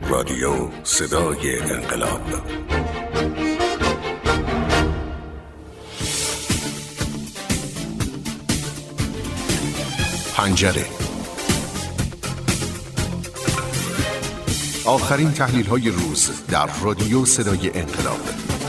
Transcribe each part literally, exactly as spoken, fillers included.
رادیو صدای انقلاب. پنجره. آخرین تحلیل‌های روز در رادیو صدای انقلاب.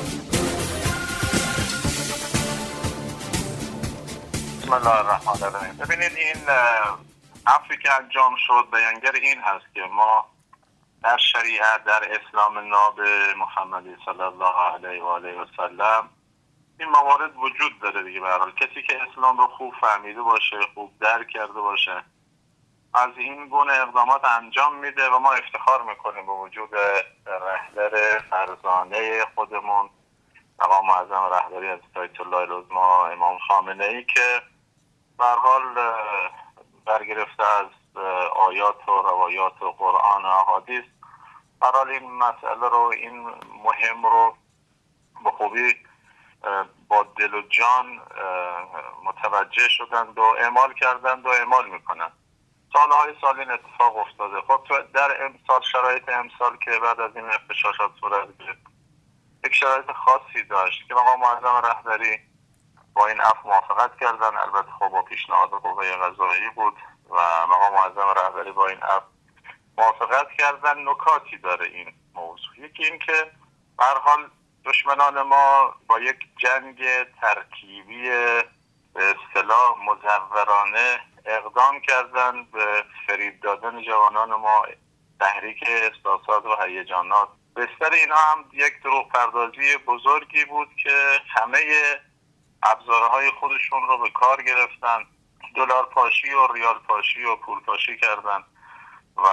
بسم الله الرحمن الرحیم. ببینید این عفوی که انجام شد بیانگر این هست که ما در شریعت، در اسلام ناب محمدی صلی الله علیه و آله و سلم این موارد وجود داره دیگه. به هر حال کسی که اسلام رو خوب فهمیده باشه، خوب درک کرده باشه، از این گونه اقدامات انجام میده و ما افتخار میکنیم به وجود رهبر فرزانه خودمون، مقام معظم رهبری از آیت الله العظمی امام خامنه ای، که به هر حال برگرفته از آیات و روایات و قرآن و احادیث به هر حال این مسئله رو، این مهم رو به خوبی با دل و جان متوجه شدند و اعمال کردند و اعمال میکنند. سالهای سال این اتفاق افتاده. خب در امسال، شرایط امسال که بعد از این اغتشاشات صورت گرفت، یک شرایط خاصی داشت که مقام معظم رهبری با این عفو موافقت کردن. البته خب با پیشنهاد قوه قضاییه بود و مقام معظم رهبری با این عفو موافقت کردن. نکاتی داره این موضوع. یکی این که به هر حال دشمنان ما با یک جنگ ترکیبی به اصطلاح مزورانه اقدام کردن به فریب دادن جوانان ما، تحریک احساسات و هیجانات. بستر اینا هم یک دروغ پردازی بزرگی بود که همه ابزارهای خودشون رو به کار گرفتن، دلار پاشی و ریال پاشی و پول پاشی کردن و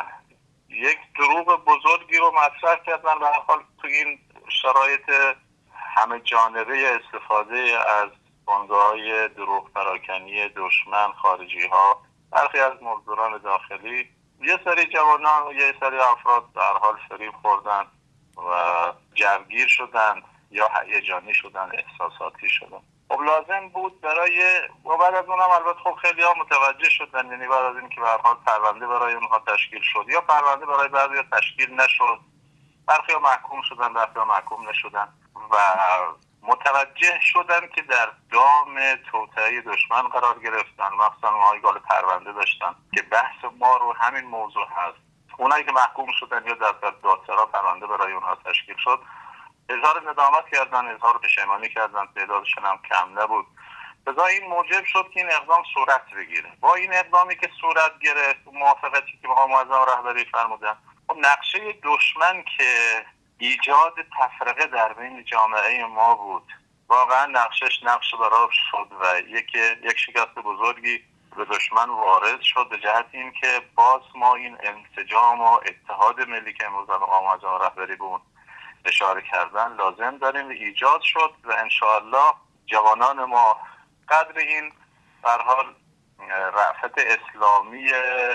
یک دروغ بزرگی رو مطرح کردن. به هر حال تو این شرایط همه جانبه استفاده از بنگاه‌های دروغ پراکنی دشمن، خارجی ها، برخی از مزدوران داخلی، یه سری جوانان و یه سری افراد در حال فریب خوردن و جوگیر شدن یا هیجانی شدن، احساساتی شدن. خب لازم بود برای و بعد از اونم البته خب خیلی ها متوجه شدن، یعنی بعد از این که به هر حال پرونده برای اونها تشکیل شد یا پرونده برای بعضی تشکیل نشد، برخی ها محکوم شدن، برخی ها محکوم نشدن و متوجه شدن که در دام توطئه دشمن قرار گرفتن. مثلا اونهایی که پرونده داشتن که بحث ما رو همین موضوع هست، اونایی که محکوم شدن یا در دادسرا پرونده برای اونها تشکیل شد، اظهار ندامت کردن، اظهار پشیمانی کردن، تعدادشون هم کم نبود. لذا این موجب شد که این اقدام صورت بگیره. با این اقدامی که صورت گرفت، موافقتی که مقام معظم رهبری فرمودن، خب نقشه دشمن که ایجاد تفرقه در بین جامعه ما بود، واقعا نقشش نقش براب شد و یک یک شکست بزرگی به دشمن وارد شد، به جهت این که باز ما این انسجام و اتحاد ملی که امروز مقام معظم رهبری بود اشاره کردن لازم داریم و ایجاد شد و انشاءالله جوانان ما قدر این به هر حال رأفت اسلامی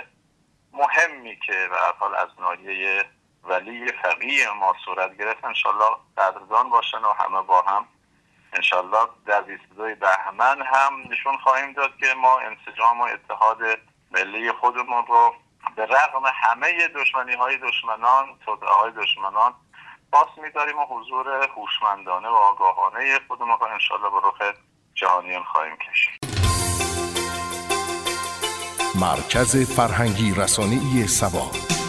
مهمی که به هر حال از ناحیه ولی فقیه ما صورت گرفت انشاءالله قدردان باشن و همه با هم انشاءالله در بیست و دو بهمن هم نشون خواهیم داد که ما انسجام و اتحاد ملی خودمون رو به رغم همه دشمنی های دشمنان، توطئه های دشمنان باز می‌داریم و حضور هوشمندانه و آگاهانه خودمون رو انشاءالله به رخ جهانیان خواهیم کشید. مرکز فرهنگی رسانه‌ای سبا.